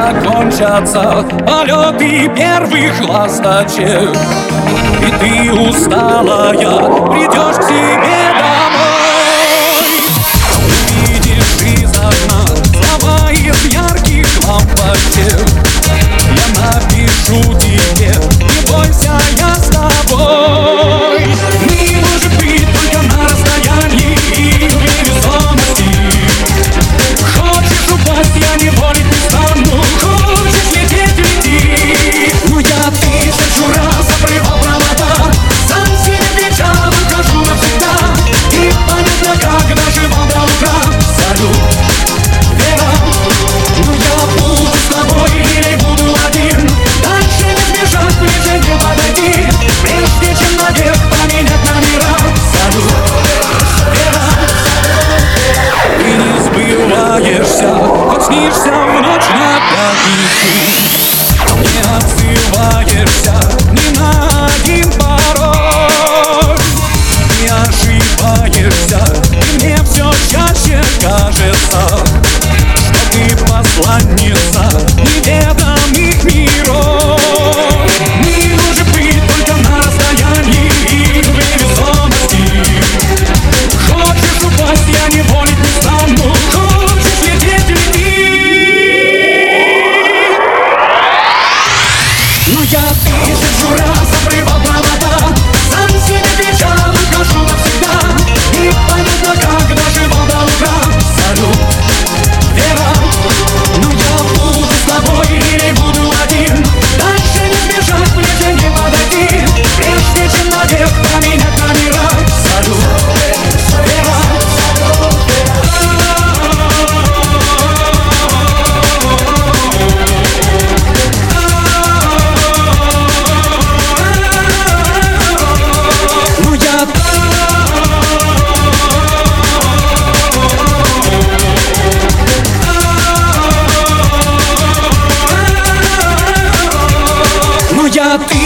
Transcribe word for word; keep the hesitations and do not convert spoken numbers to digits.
закончатся полеты первых ласточек, и ты усталая придешь к себе домой. Увидишь из окна слова из ярких лампочек. Я напишу тебе: не бойся, я с тобой. Мы, может быть, только на расстоянии и невесомости. Хочешь упасть, я не волить не стану. Хочешь лететь, лети. Но я тысячу раз обрывал провода, сам себе кричал, ухожу навсегда. И понятно, как доживал до утра. Салют, Вера, но я буду с тобой или буду один. Дальше не сбежать, ближе не подойти, прежде чем навек поменять номера. Салют, Вера, ты не сбываешься, хоть снишься в ночь на пятницу. Не отзываешься ни на один пароль. Не ошибаешься, и мне все чаще кажется, что ты посланница неведомых миров. Мы, может быть, только на расстоянии и в невесомости. Хочешь упасть, я не волить не стану. Хочешь лететь, лети. Но я тысячу раз обрывал провода, сам себе кричал, ухожу навсегда. И понятно, как доживал до утра. Салют, Вера, но я буду с тобой или буду один. Дальше не сбежать, ближе не подойти, прежде чем навек поменять номера. Салют, Вера. Ну я Ну я ты